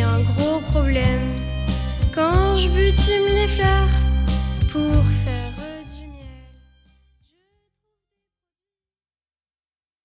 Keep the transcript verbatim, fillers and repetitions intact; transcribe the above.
un gros problème. Quand je butine les fleurs pour